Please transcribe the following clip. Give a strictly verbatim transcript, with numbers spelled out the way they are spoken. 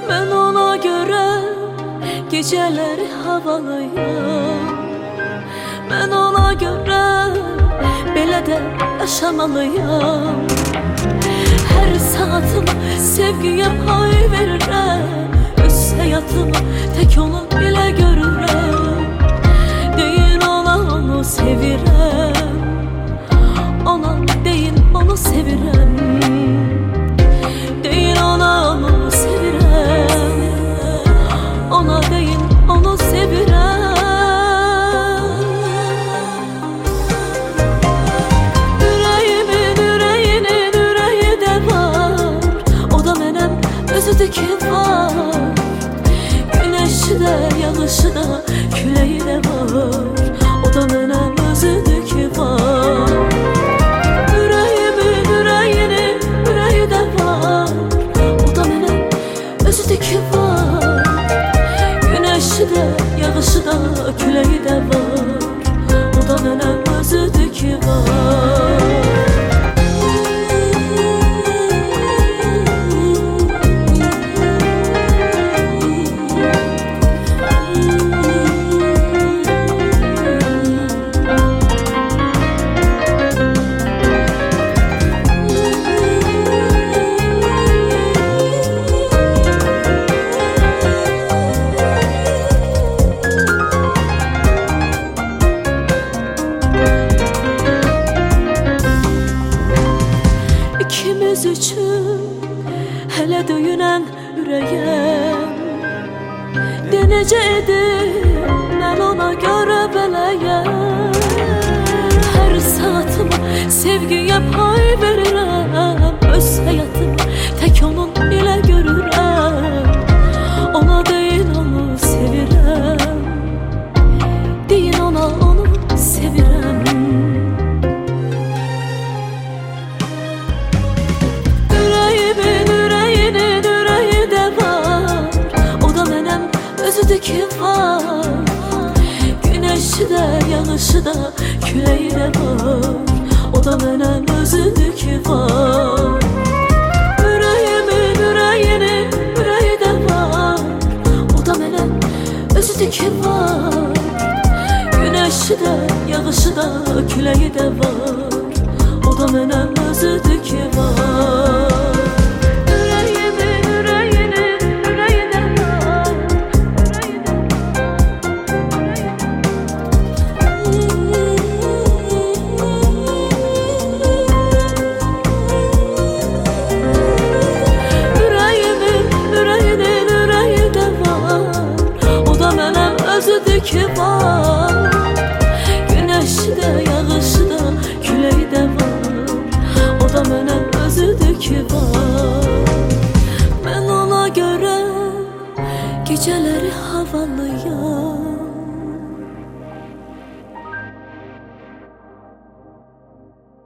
Ben ona göre geceleri havalıyım. Ben ona göre belə də yaşamalıyım. Her saatıma sevgiye pay verirəm. Öz həyatımı tek onu bile görürəm. Deyin ona onu sevirəm. Ona deyin onu sevirəm. Deyin ona onu sevirəm. Ona deyin onu sevirəm. Özüdeki var, güneşi de yağışı da küleği de var. O da benim özüdeki var. Yüreğimin yüreğinin yüreği de var. O da benim özüdeki var. Güneşi de yağışı da küleği de var. O da benim özüdeki var. İkimiz üçün hələ döyünən ürəyəm. De necə edim mən ona görə beləyəm. Hər saatımı sevgiyə pay verirəm. Öz həyatımı tək onun ilə görürəm. Ona deyin onu sevirəm. Deyin ona onu sevirəm. Özüdeki var, güneşi de yağışı da küleği de var. O da benim özüdeki var. Yüreğimin yüreğinin yüreği de var. O da benim özüdeki var. Güneşi de yağışı da küleği de var. O da benim özüdeki var. Özüdeki var, güneşi de yağışı da küleği de var. O da benim özüdeki var. Ben ona göre geceleri havalıyım.